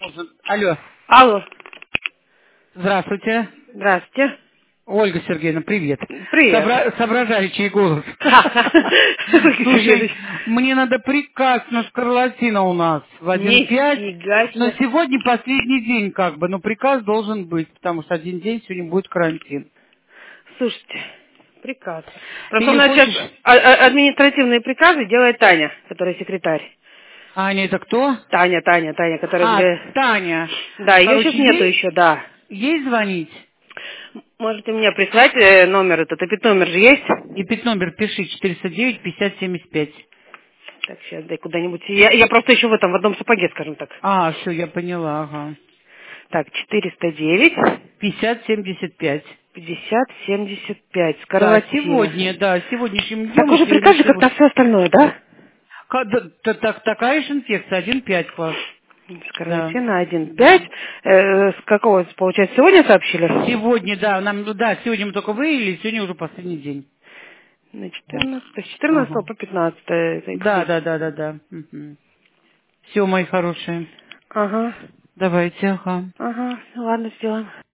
Алло, Алло, здравствуйте. здравствуйте. Ольга Сергеевна, привет. Привет. Соображали, чей голос. Слушай, Сергеевич. мне надо приказ на скарлатина у нас в 1.5, Нифига но себе. сегодня последний день как бы, но приказ должен быть, потому что один день сегодня будет карантин. Слушайте, приказ. Ты Просто у не нас сейчас хочешь? административные приказы делает Таня, которая секретарь. Аня, это кто? Таня, которая А, где... Таня. Да, ее сейчас Короче, нету еще, да. ей звонить? Можете мне прислать номер этот, номер же есть? И номер пиши, 409-50-75. Так, сейчас дай куда-нибудь. Я просто еще в одном сапоге, скажем так. А, все, я поняла, ага. Так, 409 50-75. 50-75. Да, Скарлатина. сегодня, да, сегодняшним днем Такой же это приказ или же, как на сегодня. все остальное, да? Такая же инфекция, 1,5 класс. Да. Скарлатина 1,5. С какого, получается, сегодня сообщили? Сегодня, да, да, сегодня мы только выявили, сегодня уже последний день. На Вот. 14, с 14 Ага. по 15. Да, да, да, да, да. Все, мои хорошие. Ага. Давайте, ага. Ага. Ладно, сделаем.